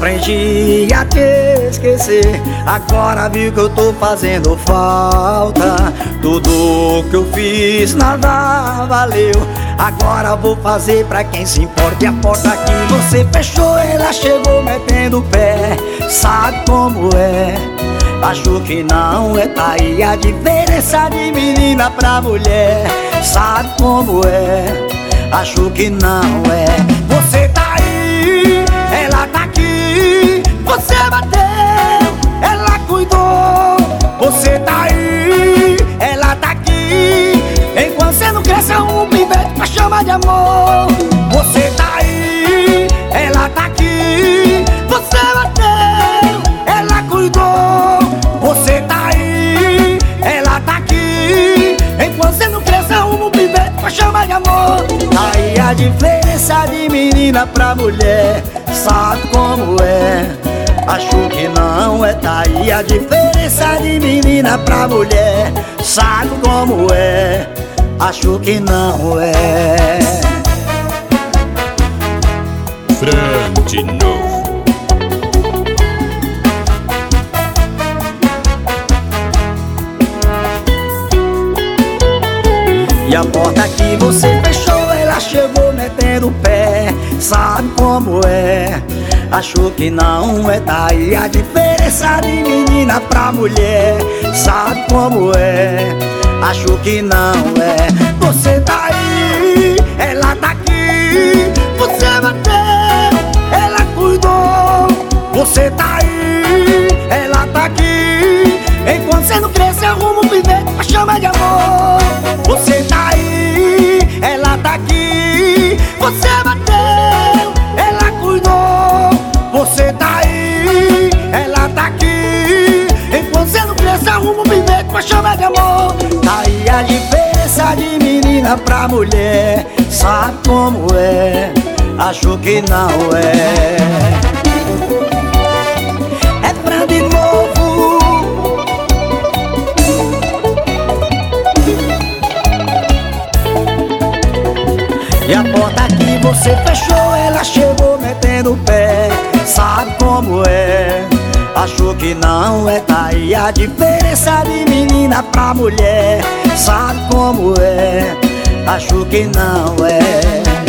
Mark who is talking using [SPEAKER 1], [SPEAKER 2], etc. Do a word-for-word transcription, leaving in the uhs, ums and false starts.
[SPEAKER 1] aprendi a te esquecer. Agora vi que eu tô fazendo falta. Tudo que eu fiz nada valeu. Agora vou fazer pra quem se importa. E a porta que você fechou, ela chegou metendo o pé. Sabe como é? Acho que não é. Tá aí a diferença de menina pra mulher. Sabe como é? Acho que não é. Você tá aí, ela tá aqui. Você bateu, ela cuidou. Você tá aí, ela tá aqui. Enquanto você não cresce, um pivete pra chamar de amor. Você tá aí, ela tá aqui. Você bateu, ela cuidou. Você tá aí, ela tá aqui. Enquanto você não cresce, um pivete pra chamar de amor. Aí a diferença de menina pra mulher. Sabe como é? Acho que não é. Tá aí a diferença de menina pra mulher. Sabe como é? Acho que não é.
[SPEAKER 2] Fran de novo.
[SPEAKER 1] E a porta que você fechou, ela chegou metendo o pé. Sabe como é? Acho que não é. Tá aí a diferença de menina pra mulher. Sabe como é? Acho que não é. Você tá aí, ela tá aqui. Você bateu, ela cuidou. Você tá aí, ela tá aqui. Enquanto você não cresce, arruma um pivete pra chamar de amor. Você tá aí, ela tá aqui. Você bateu, ela cuidou. Você tá aí, ela tá aqui. Enquanto você não cresce, arruma um pivete pra chamar de amor. Tá aí a diferença de menina pra mulher. Sabe como é? Acho que não é. É Fran de novo. E a porta que você fechou, ela chegou metendo o pé. Sabe como é? Acho que não é. Tá aí a diferença de menina pra mulher. Sabe como é? Acho que não é.